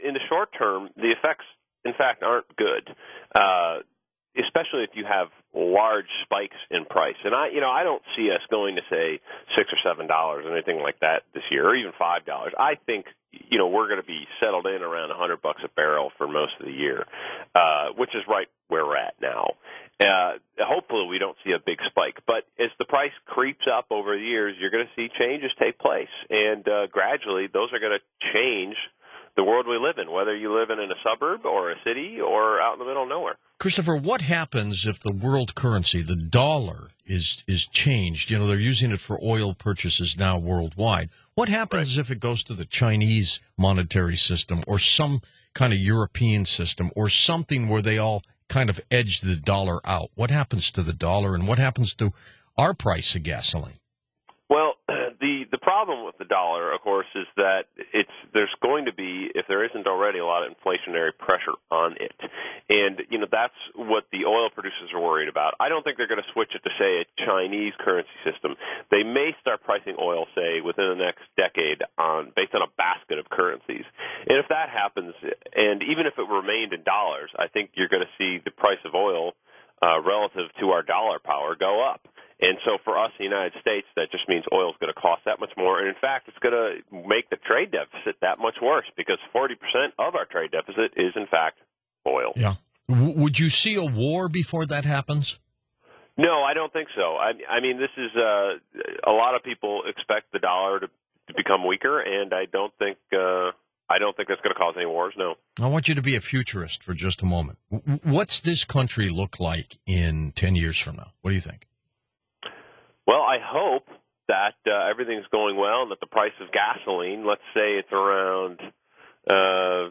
in the short term, the effects, in fact, aren't good, especially if you have large spikes in price. And I don't see us going to say $6 or $7 or anything like that this year, or even $5. I think we're going to be settled in around $100 a barrel for most of the year, which is right where we're at now. Hopefully we don't see a big spike, but as the price creeps up over the years, you're going to see changes take place, and gradually those are going to change the world we live in, whether you live in a suburb or a city or out in the middle of nowhere. Christopher, what happens if the world currency, the dollar, is changed? They're using it for oil purchases now worldwide. What happens if it goes to the Chinese monetary system or some kind of European system or something where they all kind of edge the dollar out? What happens to the dollar, and what happens to our price of gasoline? Well, the problem with the dollar, of course, is that there's going to be, if there isn't already, a lot of inflationary pressure on it. And, that's what the oil producers are worried about. I don't think they're going to switch it to, say, a Chinese currency system. They may start pricing oil, say, within the next decade based on a basket of currencies. And if that happens, and even if it remained in dollars, I think you're going to see the price of oil relative to our dollar power go up. And so for us in the United States, that just means oil is going to cost that much more. And, in fact, it's going to make the trade deficit that much worse because 40% of our trade deficit is, in fact, oil. Yeah. Would you see a war before that happens? No, I don't think so. I mean, this is a lot of people expect the dollar to become weaker, and I don't think that's going to cause any wars, no. I want you to be a futurist for just a moment. What's this country look like in 10 years from now? What do you think? Well, I hope that everything's going well and that the price of gasoline, let's say it's around $7,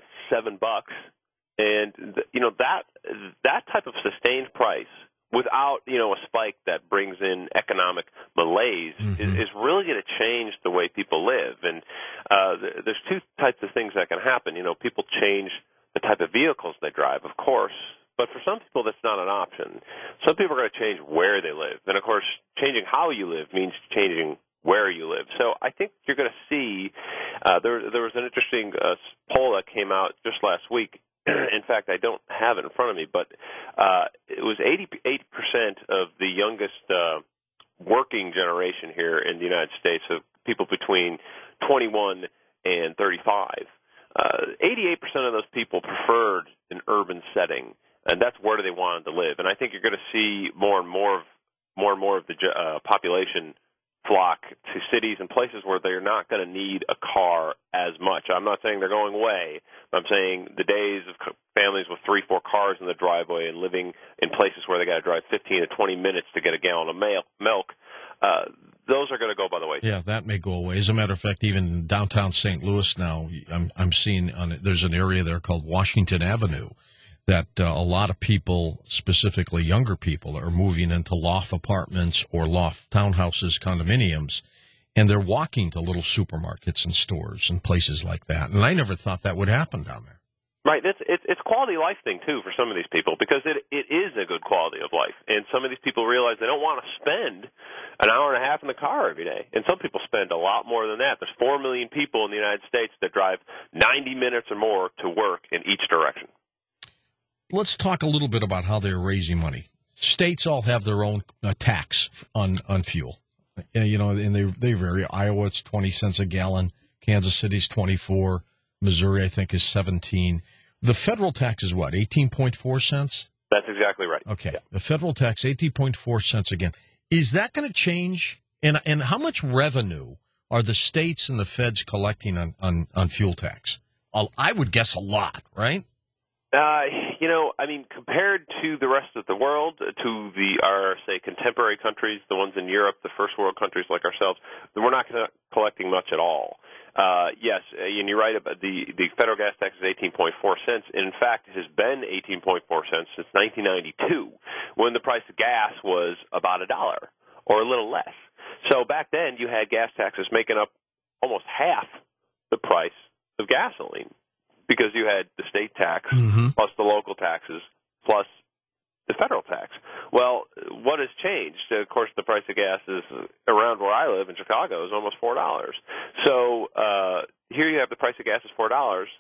and that type of sustained price without a spike that brings in economic malaise is really going to change the way people live. And there's two types of things that can happen. People change the type of vehicles they drive, of course. But for some people, that's not an option. Some people are going to change where they live. And, of course, changing how you live means changing where you live. So I think you're going to see there was an interesting poll that came out just last week. In fact, I don't have it in front of me, but it was 88% of the youngest working generation here in the United States, so people between 21 and 35. 88% of those people preferred an urban setting. And that's where they wanted to live. And I think you're going to see more and more of the population flock to cities and places where they're not going to need a car as much. I'm not saying they're going away. I'm saying the days of families with 3-4 cars in the driveway and living in places where they got to drive 15 to 20 minutes to get a gallon of milk, those are going to go by the way. Yeah, that may go away. As a matter of fact, even in downtown St. Louis now, I'm seeing there's an area there called Washington Avenue that a lot of people, specifically younger people, are moving into loft apartments or loft townhouses, condominiums, and they're walking to little supermarkets and stores and places like that. And I never thought that would happen down there. Right. It's quality of life thing, too, for some of these people, because it is a good quality of life. And some of these people realize they don't want to spend an hour and a half in the car every day. And some people spend a lot more than that. There's 4 million people in the United States that drive 90 minutes or more to work in each direction. Let's talk a little bit about how they're raising money. States all have their own tax on fuel. And they vary. Iowa, it's 20 cents a gallon. Kansas City's 24. Missouri, I think, is 17. The federal tax is what, 18.4 cents? That's exactly right. Okay. Yeah. The federal tax, 18.4 cents again. Is that going to change? And how much revenue are the states and the feds collecting on fuel tax? I would guess a lot, right? Compared to the rest of the world, to our, say, contemporary countries, the ones in Europe, the first world countries like ourselves, we're not collecting much at all. Yes, and you're right about the federal gas tax is 18.4 cents. In fact, it has been 18.4 cents since 1992, when the price of gas was about $1 or a little less. So back then, you had gas taxes making up almost half the price of gasoline, because you had the state tax plus the local taxes plus the federal tax. Well, what has changed? Of course, the price of gas is around where I live in Chicago is almost $4. So here you have the price of gas is $4,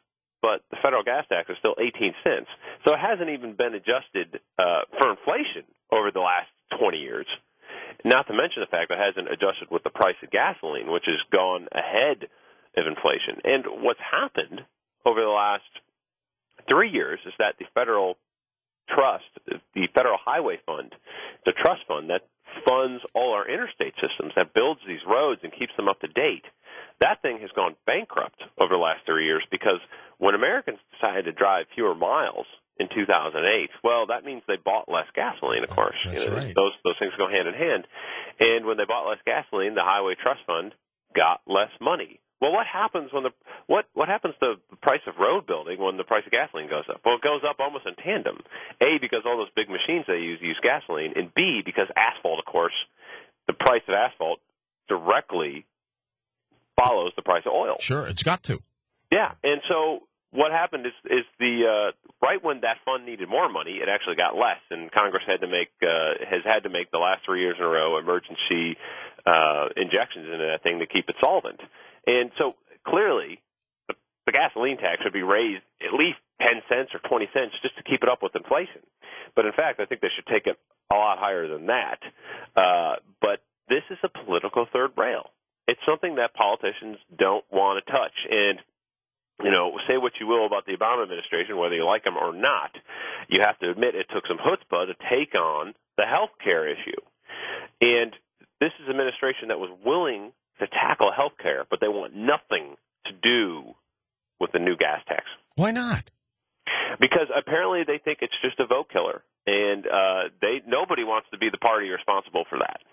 but the federal gas tax is still 18 cents. So it hasn't even been adjusted for inflation over the last 20 years. Not to mention the fact that it hasn't adjusted with the price of gasoline, which has gone ahead of inflation. And what's happened over the last 3 years is that the federal trust, the Federal Highway Fund, the trust fund that funds all our interstate systems, that builds these roads and keeps them up to date, that thing has gone bankrupt over the last 3 years because when Americans decided to drive fewer miles in 2008, well, that means they bought less gasoline, of course. That's right. Those things go hand in hand. And when they bought less gasoline, the Highway Trust Fund got less money. Well, what happens when what happens to the price of road building when the price of gasoline goes up? Well, it goes up almost in tandem. A, because all those big machines they use gasoline, and B, because asphalt, of course, the price of asphalt directly follows the price of oil. Sure, it's got to. Yeah, and so what happened is the right when that fund needed more money, it actually got less, and Congress has had to make the last 3 years in a row emergency injections into that thing to keep it solvent. And so clearly, the gasoline tax should be raised at least 10 cents or 20 cents just to keep it up with inflation. But in fact, I think they should take it a lot higher than that. But this is a political third rail. It's something that politicians don't want to touch. And say what you will about the Obama administration, whether you like them or not, you have to admit it took some chutzpah to take on the health care issue. And this is an administration that was willing to tackle health care, but they want nothing to do with the new gas tax. Why not? Because apparently they think it's just a vote killer, and nobody wants to be the party responsible for that.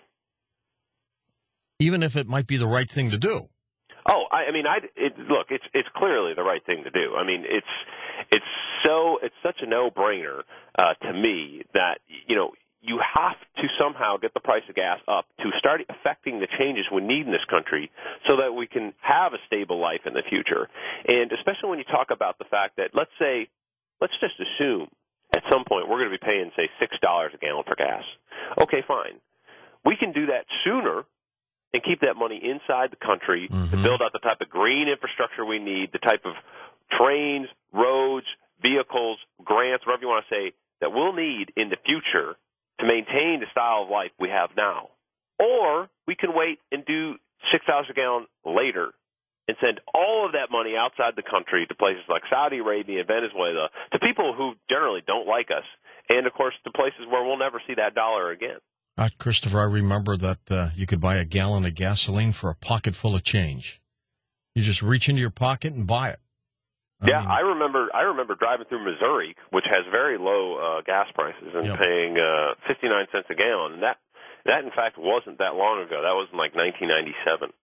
Even if it might be the right thing to do. Oh, look, it's clearly the right thing to do. I mean, it's such a no-brainer to me that you have to somehow get the price of gas up to start affecting the changes we need in this country so that we can have a stable life in the future. And especially when you talk about the fact that, let's just assume at some point we're going to be paying, say, $6 a gallon for gas. Okay, fine. We can do that sooner and keep that money inside the country to build out the type of green infrastructure we need, the type of trains, roads, vehicles, grants, whatever you want to say, that we'll need in the future to maintain the style of life we have now. Or we can wait and do $6 a gallon later and send all of that money outside the country to places like Saudi Arabia and Venezuela, to people who generally don't like us, and, of course, to places where we'll never see that dollar again. Christopher, I remember that you could buy a gallon of gasoline for a pocket full of change. You just reach into your pocket and buy it. I remember driving through Missouri, which has very low gas prices, and paying 59 cents a gallon. And that in fact wasn't that long ago. That was in like 1997.